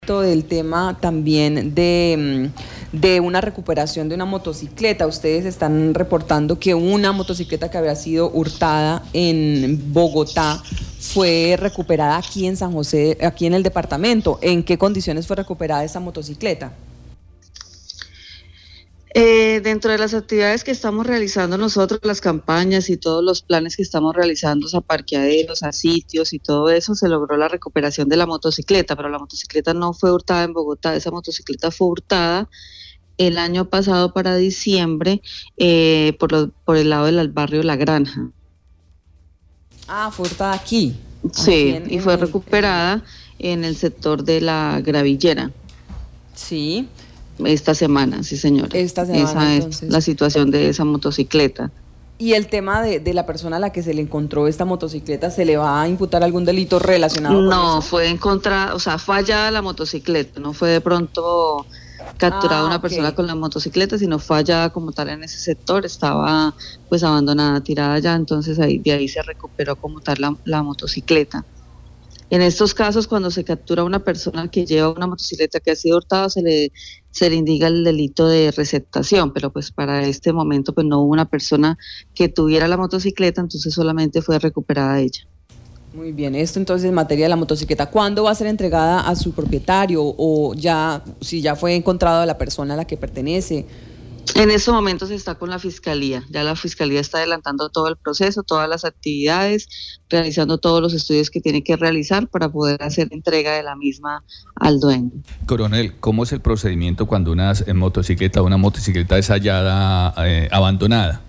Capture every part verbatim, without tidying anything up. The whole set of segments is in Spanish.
Del tema también de, de una recuperación de una motocicleta. Ustedes están reportando que una motocicleta que había sido hurtada en Bogotá fue recuperada aquí en San José, aquí en el departamento. ¿En qué condiciones fue recuperada esa motocicleta? Eh, dentro de las actividades que estamos realizando nosotros, las campañas y todos los planes que estamos realizando a parqueaderos, a sitios y todo eso, se logró la recuperación de la motocicleta, pero la motocicleta no fue hurtada en Bogotá, esa motocicleta fue hurtada el año pasado para diciembre eh, por, lo, por el lado del barrio La Granja. Ah, fue hurtada aquí. Sí, aquí en, y en fue el, recuperada en... en el sector de la Gravillera. Sí. Esta semana, sí señora. Esta semana, esa entonces. es la situación de esa motocicleta. ¿Y el tema de, de la persona a la que se le encontró esta motocicleta, se le va a imputar algún delito relacionado con eso? No, fue encontrada, o sea, fue hallada la motocicleta, no fue de pronto capturada ah, una okay. persona con la motocicleta, sino fue hallada como tal en ese sector, estaba pues abandonada, tirada ya, entonces ahí de ahí se recuperó como tal la, la motocicleta. En estos casos, cuando se captura a una persona que lleva una motocicleta que ha sido hurtada, se le, se le indica el delito de receptación, pero pues para este momento pues no hubo una persona que tuviera la motocicleta, entonces solamente fue recuperada ella. Muy bien, esto entonces en materia de la motocicleta, ¿cuándo va a ser entregada a su propietario o ya, si ya fue encontrada la persona a la que pertenece? En estos momentos está con la Fiscalía, ya la Fiscalía está adelantando todo el proceso, todas las actividades, realizando todos los estudios que tiene que realizar para poder hacer entrega de la misma al dueño. Coronel, ¿cómo es el procedimiento cuando una motocicleta una motocicleta es hallada eh, abandonada?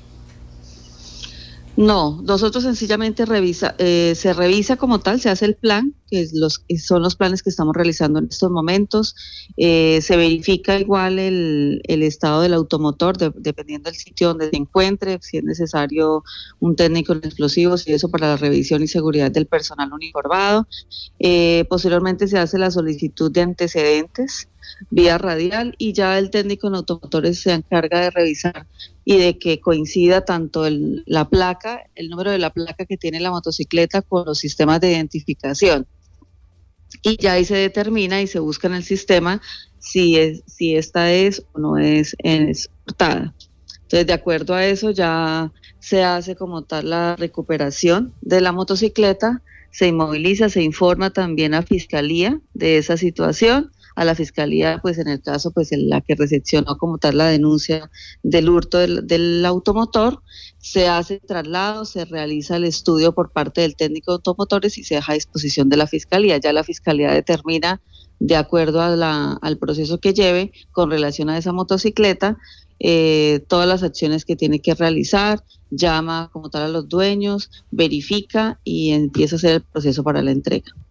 No, nosotros sencillamente revisa, eh, se revisa como tal, se hace el plan, que es los, son los planes que estamos realizando en estos momentos, eh, se verifica igual el, el estado del automotor, de, dependiendo del sitio donde se encuentre, si es necesario un técnico en explosivos y eso para la revisión y seguridad del personal uniformado. Eh, posteriormente se hace la solicitud de antecedentes vía radial y ya el técnico en automotores se encarga de revisar y de que coincida tanto el, la placa, el número de la placa que tiene la motocicleta con los sistemas de identificación. Y ya ahí se determina y se busca en el sistema si, es, si esta es o no es, es hurtada. Entonces, de acuerdo a eso, ya se hace como tal la recuperación de la motocicleta, se inmoviliza, se informa también a Fiscalía de esa situación, a la Fiscalía, pues en el caso, pues en la que recepcionó como tal la denuncia del hurto del, del automotor, se hace traslado, se realiza el estudio por parte del técnico de automotores y se deja a disposición de la Fiscalía. Ya la Fiscalía determina, de acuerdo a la, al proceso que lleve con relación a esa motocicleta, eh, todas las acciones que tiene que realizar, llama como tal a los dueños, verifica y empieza a hacer el proceso para la entrega.